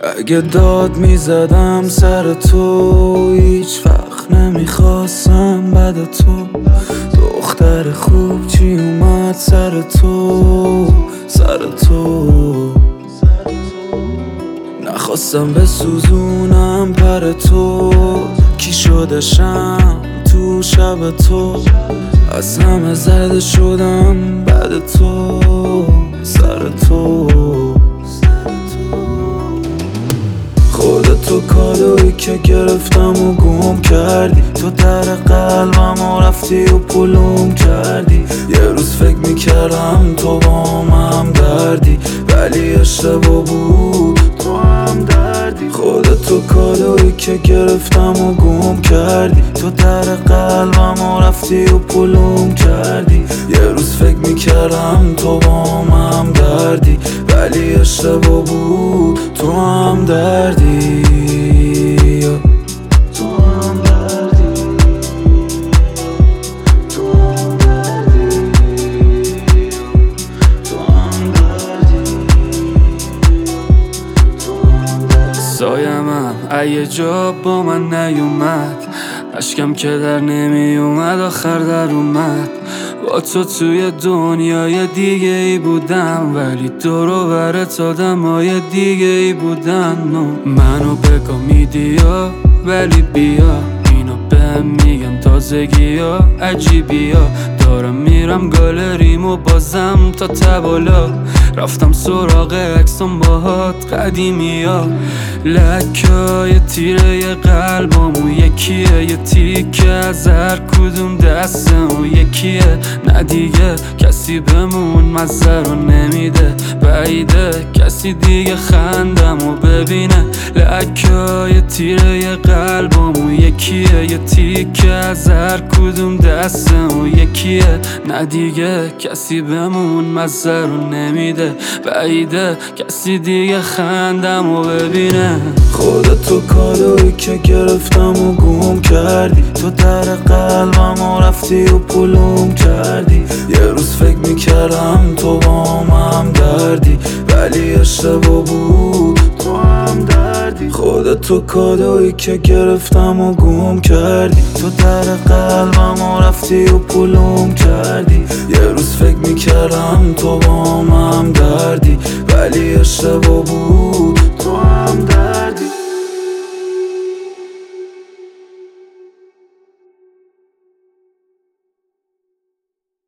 اگه داد میزدم سر تو، هیچ وقت نمیخواستم بعد تو. دختر خوب چی اومد سر تو، سر تو. نخواستم بسوزونم پر تو، کی شدشم تو شب تو. از همه زده شدم بعد تو، سر تو. خودتو کادویی که گرفتم و گم کردی، تو در قلبم و رفتی و پلوم کردی. یه روز فکر میکردم تو با هم دردی، ولی اشتباه بود، تو هم دردی. خودتو کادویی که گرفتم و گم کردی، تو در قلبم و رفتی و پلوم کردی. یه روز فکر میکردم تو با هم دردی، ولی اشتباه بود، تو هم دردی. سایمم ایه جا با من نیومد، اشکم که در نمی اومد آخر در اومد. با تو توی دنیای دیگه ای بودم، ولی دور و برت آدمای دیگه ای بودن. منو بگاه میدیا ولی بیا، اینو بهم میگن تازگی ها عجیبی ها. دارم میرم گالریم و بازم تا تبالا، رفتم سراغ عکسم باهات قدیمی ها. لکای تیره قلبمو یکیه، یه تیکه از هر کدوم دستمو یکیه. نه دیگه کسی بمون مزه رو نمیده، بعیده کسی دیگه خندمو ببینه. لکای تیره قلبمو یکیه، یه تیکه از هر کدوم دستمو یکیه. نه دیگه کسی بمون مزه رو نمیده، بعیده کسی دیگه خندمو ببینه. خودتو کادویی که گرفتم و گم کردی، تو در قلبم و رفتی و پلوم کردی. یه روز فکر میکردم تو با هم دردی، ولی اشتباه بود، تو هم دردی. خودتو کادویی که گرفتم و گم کردی، تو در قلبم و رفتی و پلوم کردی. یه روز فکر میکردم تو با هم دردی، ولی اشتباه بود،